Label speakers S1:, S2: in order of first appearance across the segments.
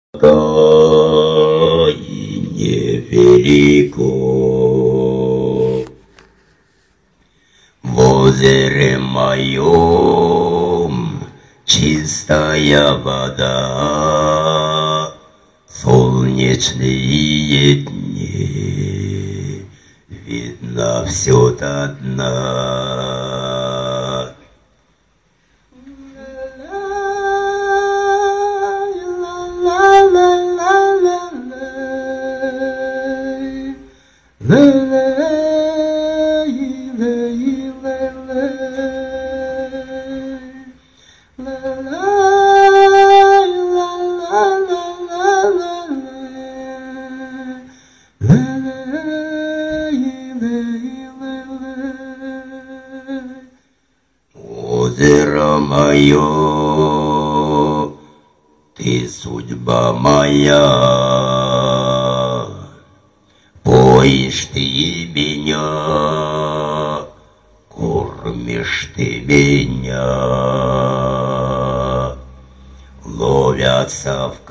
S1: невелико. В озере моем чистая вода, солнечные дни, видно все до дна. Озеро мое, ты судьба моя, поишь ты меня, кормишь ты меня, ловятся в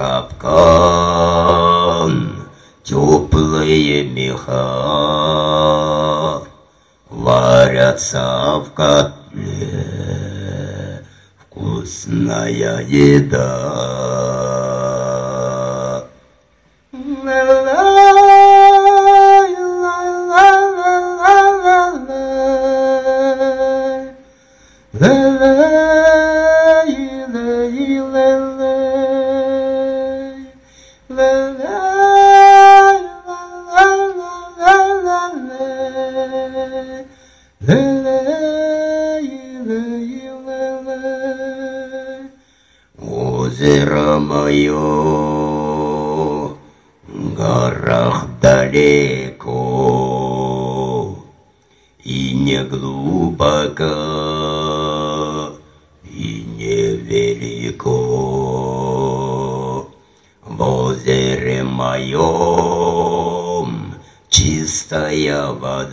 S1: капкан теплые меха, варятся в котле вкусная еда. Озеро мое в горах далеко, и не глубоко, и не велико. В озере моем чистая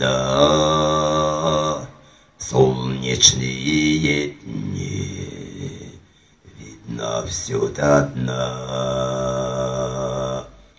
S1: вода, солнечные дни, видно все до дна.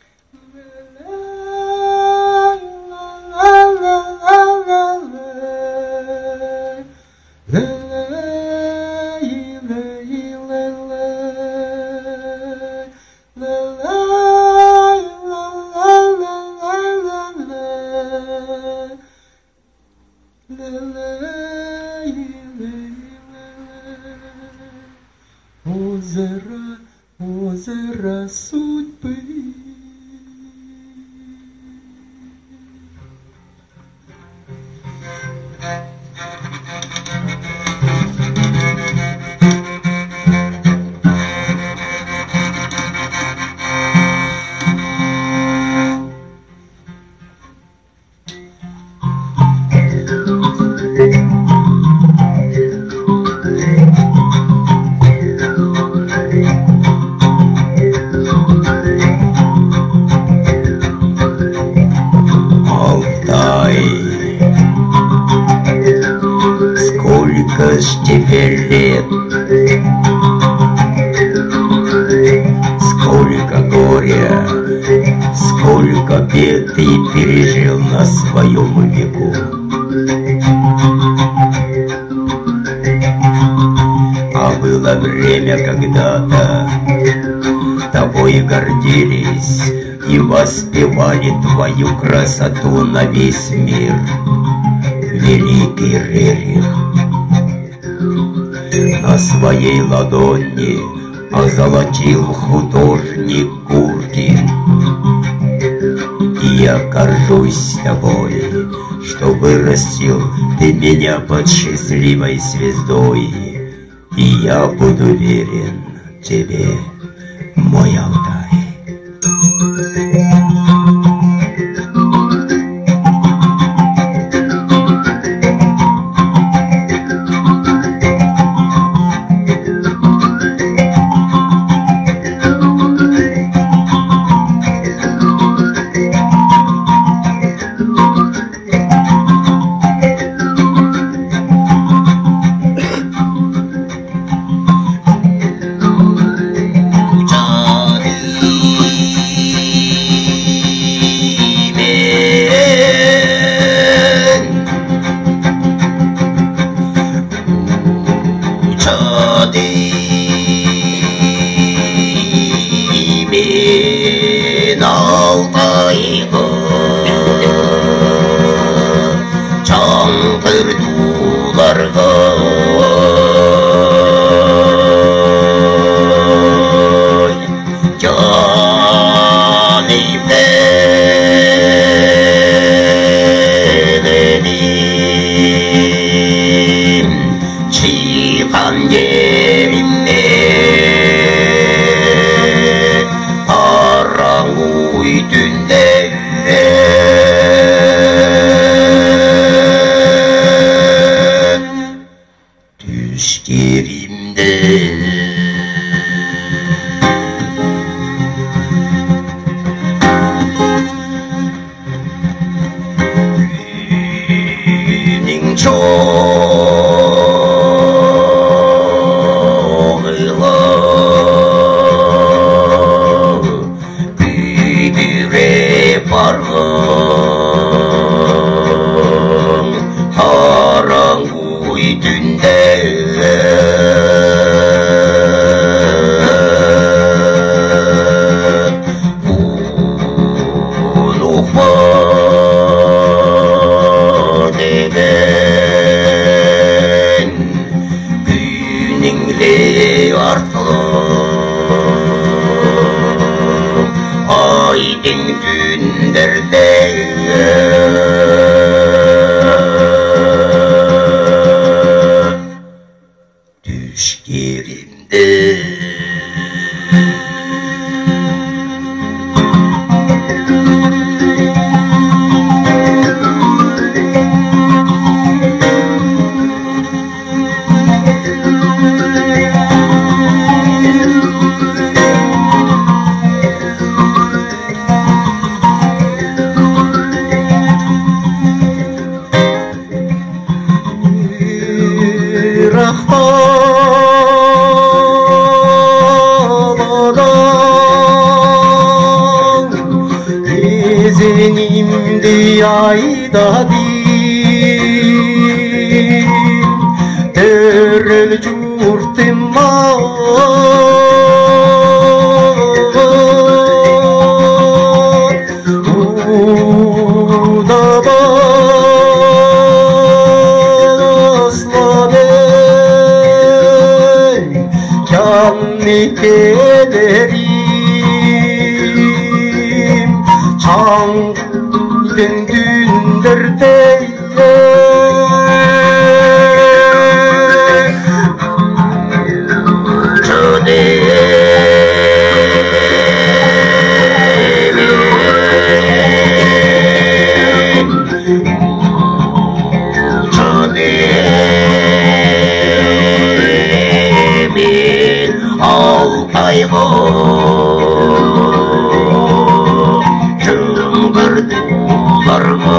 S2: Озеро, озеро судьбы.
S1: Сколько ж тебе лет, сколько горя, сколько бед ты пережил на своем веку. А было время когда-то, тобой гордились и воспевали твою красоту на весь мир. Великий Рерих на своей ладони озолотил художник Гуркин. И я горжусь тобой, что вырастил ты меня под счастливой звездой. И я буду верен тебе, мой Алтай. мен Алтайға жаңғыр туларға 한 예림네 바람이 든데 düşlerimde Aydın günlerde düşlerimde Ezenimdi ayda değil Terel curtim Uda basla ben Kâmlik ederim Çağdın dünlerde Altayға жаңғыр туларға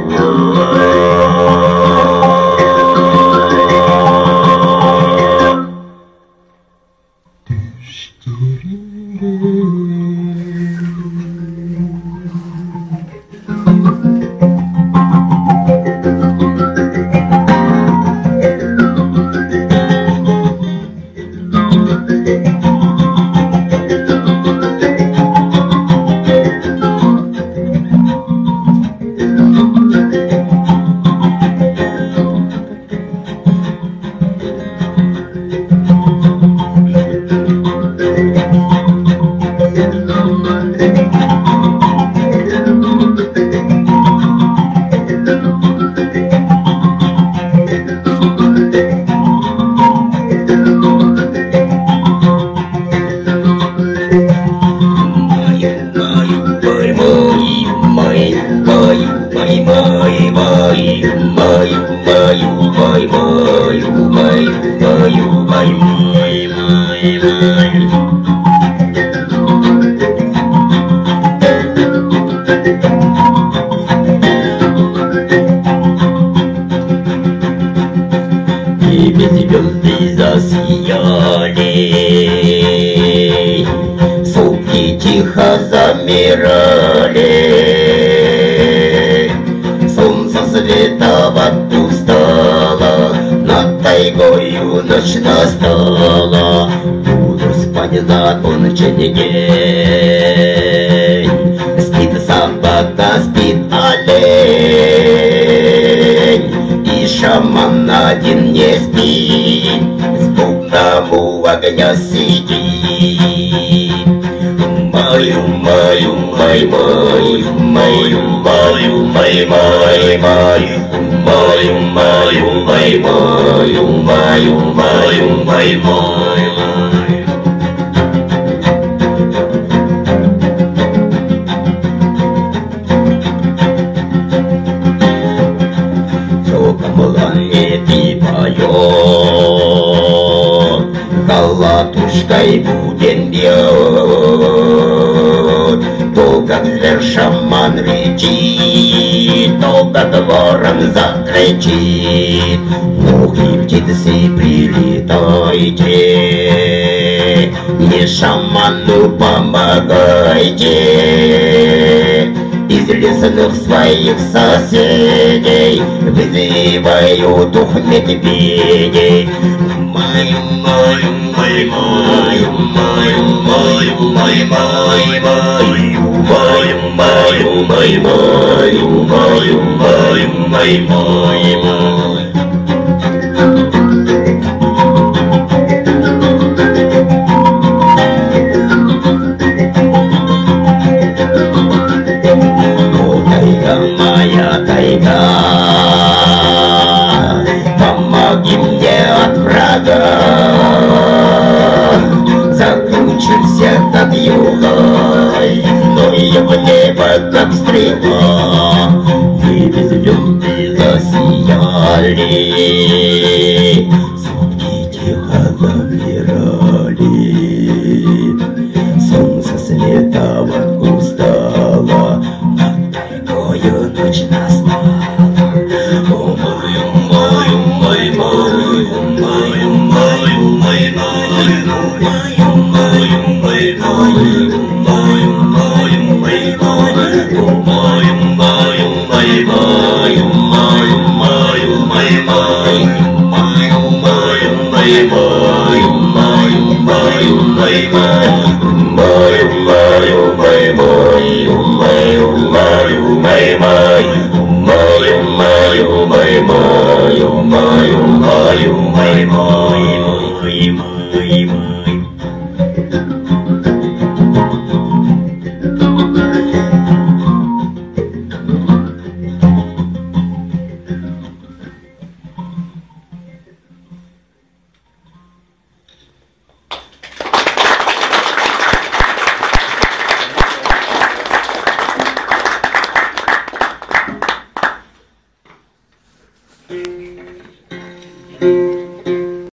S1: Небе звезды засияли, сутки тихо замирали, солнце световать устало, над тайгою ночь настала. Буду спать Ходит законченный день. Спит собака, спит олень, и шаман один не спит, с бубном у огня сидит. Маю, маю, май, маю, маю, маю, май, май, маю, маю, маю, май, маю, маю, маю, май, маю. Камланет и поет, колотушкой будем бьет. То как зверь-шаман речит, то как ворон закричит. Мух и птицы прилетайте, не шаману помогайте. Из лесных своих соседей вызываю дух медведей. Маю, маю, май, маю, маю, маю, май, май, маю, маю, маю, май, маю, маю, маю, май, май, май. Моя тайга, помоги мне от врага, закручимся как югой, но и в небо как стрела. Небе звезды засияли, сутки тихо замирали, солнце светало устало. Ночь настала. О, мою, мою, мой, мою, мою, мою, мой, мою, мою, мою, мой, мою, мою, мою, мой, мою, мою, мою, мой, мою, мою, мою, мой, мою, мою, мою, мой, мою, мою, мою, мой, мою, мою, мою, мой, мою, мою, мою, мой, мою. Маю, маю, маю, маю, маю, маю, маю, маю.